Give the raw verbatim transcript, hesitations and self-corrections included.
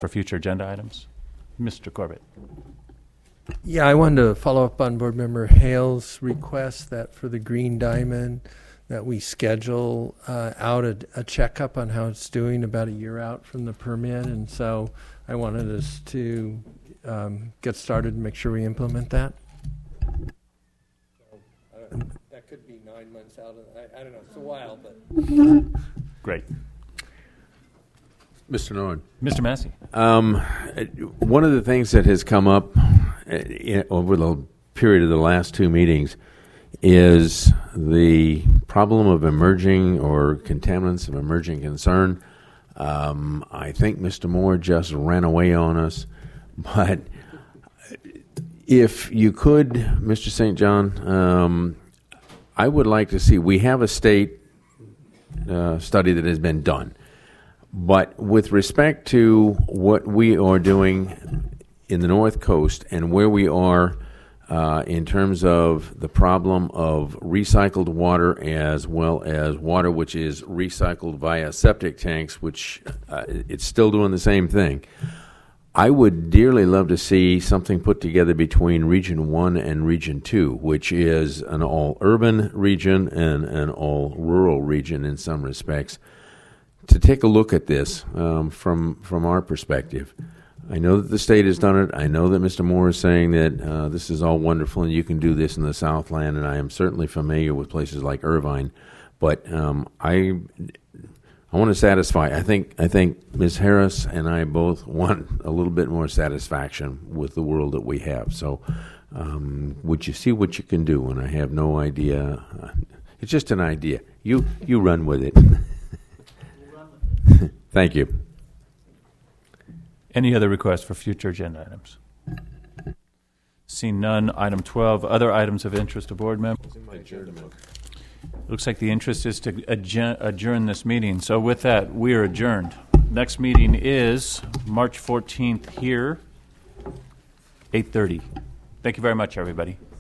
for future agenda items? Mister Corbett. Yeah, I wanted to follow up on Board Member Hale's request that for the Green Diamond that we schedule uh, out a, a checkup on how it's doing about a year out from the permit. And so I wanted us to um, get started and make sure we implement that. So, uh, that could be nine months out. Of, I, I don't know. It's a while, but... Great. Mister Nord. Mister Massey. Um, one of the things that has come up in, over the period of the last two meetings is the problem of emerging or contaminants of emerging concern. Um, I think Mister Moore just ran away on us, but if you could, Mister Saint John, um, I would like to see, we have a state uh, study that has been done. But with respect to what we are doing in the North Coast and where we are uh, in terms of the problem of recycled water as well as water which is recycled via septic tanks, which uh, it's still doing the same thing, I would dearly love to see something put together between Region one and Region two, which is an all-urban region and an all-rural region in some respects, to take a look at this um, from from our perspective. I know that the state has done it. I know that Mister Moore is saying that uh, this is all wonderful and you can do this in the Southland, and I am certainly familiar with places like Irvine. But um, I I want to satisfy. I think I think Miz Harris and I both want a little bit more satisfaction with the world that we have. So um, would you see what you can do? And I have no idea. It's just an idea. You you run with it. Thank you. Any other requests for future agenda items? Seeing none, item twelve, other items of interest to board members. Looks like the interest is to adjourn, adjourn this meeting. So with that, we are adjourned. Next meeting is March fourteenth here, eight thirty. Thank you very much, everybody.